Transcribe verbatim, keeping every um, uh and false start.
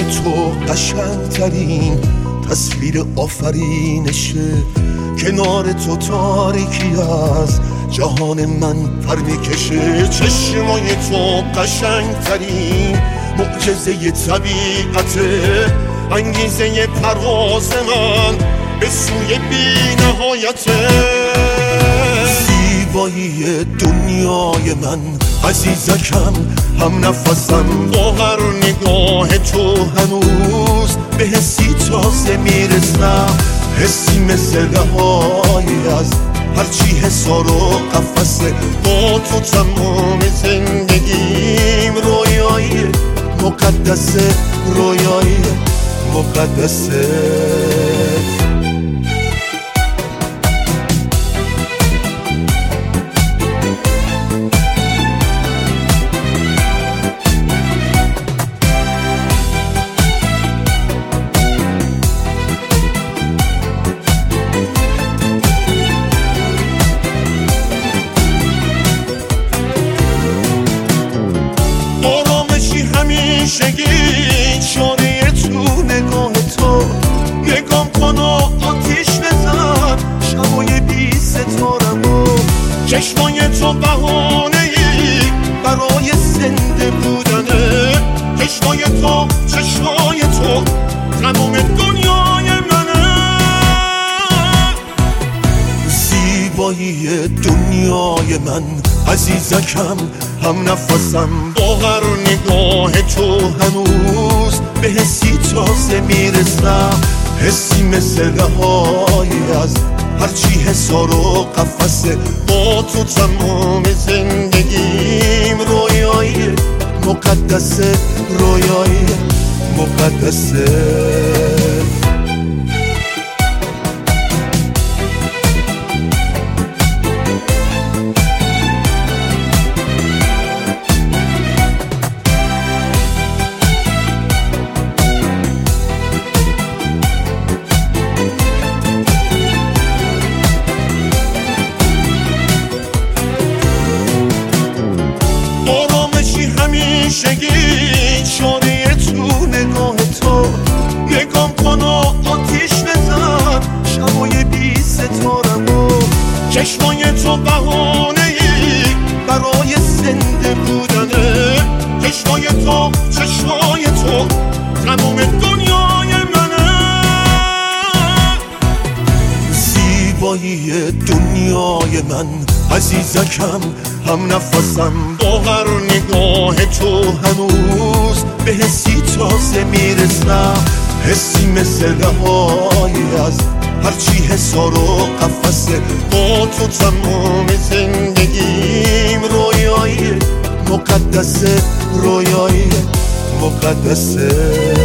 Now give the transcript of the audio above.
تو قشنگترین تصویر آفرینشه. کنار تو تاریکی از جهان من پر میکشه. چشمای تو قشنگترین معجزه طبیعته، انگیزه پرواز من به سوی بی نهایته. زیبایی دنیای من عزیزکم، هم نفسم. با هر نگاه تو هنوز به حسی تازه میرسم، حسی مثل رهایی از هرچی حصار و قفسه. با تو تمام زندگیم رویایی مقدسه، رویایی مقدسه. همیشگی شانه تو نگاه تو، نگام کن و آتیش بزن شبای بی ستارمو. چشمای تو بهانه ای برای زنده بودنه. چشمای تو چشمای تو تمام دنیای منه. زیبایی دنیای من عزیزکم، هم نفسم. با هر نگاه تو هنوز به حسی تازه میرسم، حسی مثل رهایی از هرچی حصار و قفسه. با تو تمام زندگیم رویایی مقدسه، رویایی مقدسه. همیشگی شانه تو نگاه تو، نگام کن و آتیش بزن شبای بی ستارمو. چشمای تو بهانه ای برای زنده بودنه. چشمای تو چشمای تو تمام دنیای منه. زیبایی دنیای من عزیزکم، هم نفسم. با هر نگاه تو هنوز به حسی تازه میرسم، حسی مثل رهایی از هرچی حصار و قفسه. با تو تمام زندگیم رویایی مقدسه، رویایی مقدسه.